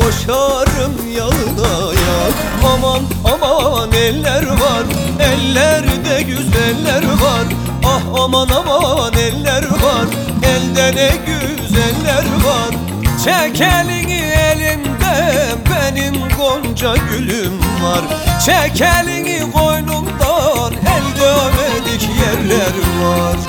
koşarım yanına yar. Aman aman eller var, ellerde güzeller var. Ah aman aman eller var, elde ne güzeller var. Çek elini elimden, benim gonca gülüm var. Çek elini koynumdan, elde ömedik yerler var.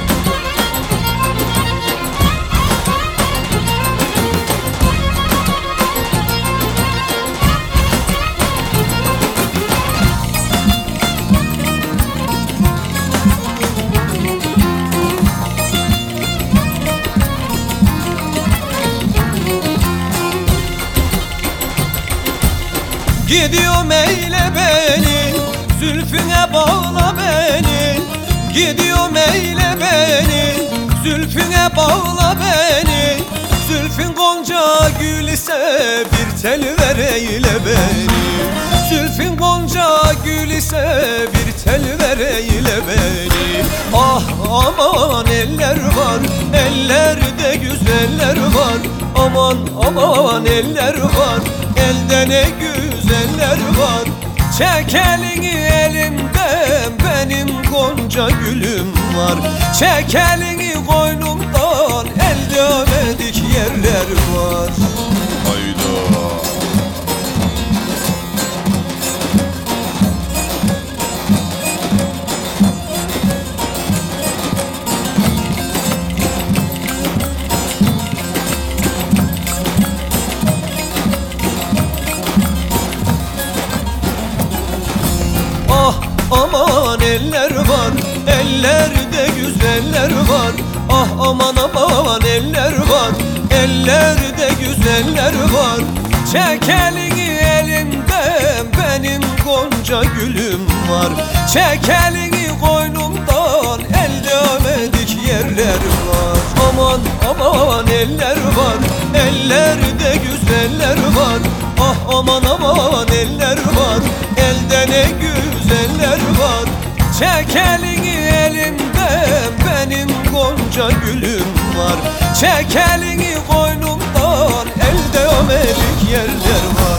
Gidiyorum eyle beni, zülfüne bağla beni. Gidiyorum eyle beni, zülfüne bağla beni. Zülfün gonca gül ise bir tel ver eyle beni. Zülfün gonca gül ise bir tel ver eyle beni. Ah aman eller var, ellerde güzeller var. Aman aman eller var, elde ne güzeller var. Çek elini elimden, benim gonca gülüm var. Çek elini koynumdan, elde ömedik yerler var. Hayda. Ah aman eller var, ellerde güzeller var. Ah aman aman eller var, ellerde güzeller var. Çek elini elimden, benim gonca gülüm var. Çek elini koynumdan, elde ömedik yerler var. Aman aman eller var, ellerde güzeller var. Ah aman aman eller var, elde ne güzeller var. Çek elini elimden, benim gonca gülüm var. Çek elini koynumdan, elde ömedik yerler var.